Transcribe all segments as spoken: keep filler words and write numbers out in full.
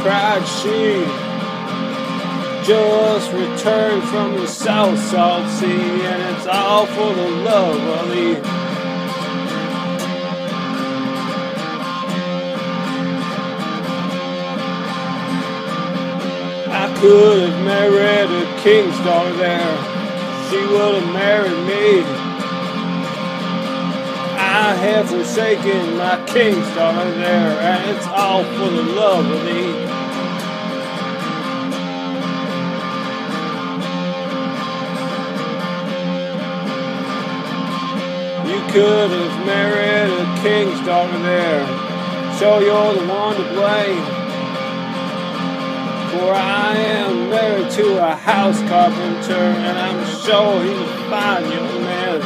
cried she. Just returned from the South South Sea, and it's all for the love of thee. I could have married a king's daughter there. She would have married me. I have forsaken my king's daughter there, and it's all for the love of thee. You could have married a king's daughter there, so you're the one to blame. For I am married to a house carpenter, and I'm sure he's a fine young man.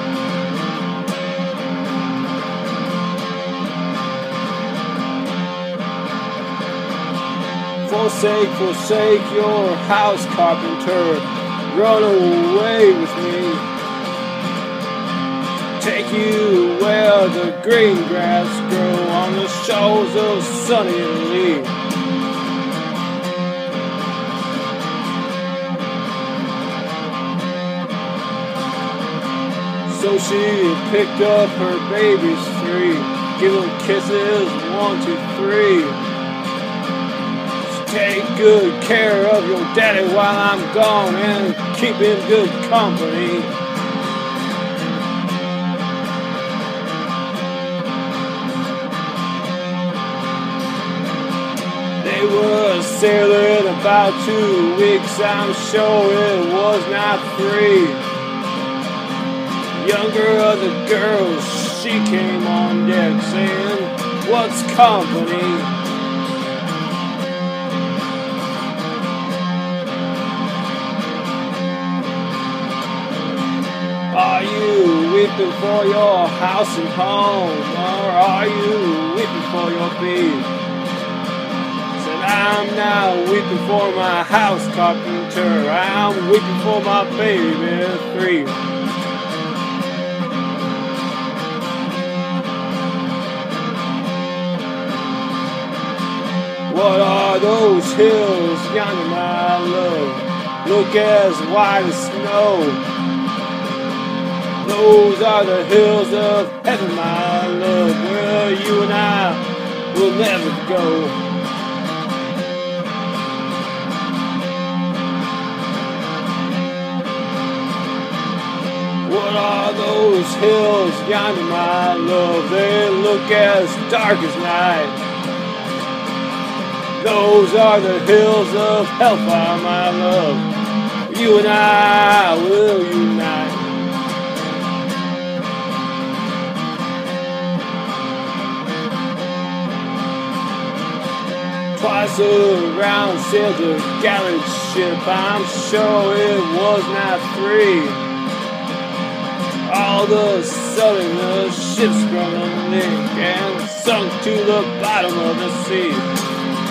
Forsake, forsake your house carpenter, run away with me. Take you where the green grass grow on the shores of sunny Lee. So she picked up her babies three, give them kisses, one, two, three. Take good care of your daddy while I'm gone, and keep him good company. They were sailing about two weeks, I'm sure it was not three. Younger of the girls, she came on deck saying, "What's company?" Are you weeping for your house and home, or are you weeping for your babe? Said, I'm now weeping for my house carpenter, I'm weeping for my baby three. What are those hills yonder, my love? Look as white as snow. Those are the hills of heaven, my love, where you and I will never go. What are those hills yonder, my love? They look as dark as night. Those are the hills of hellfire, my love. You and I will unite. Twice around sailed the gallant ship, I'm sure it was not three. All of a sudden the ship sprung a leak and sunk to the bottom of the sea.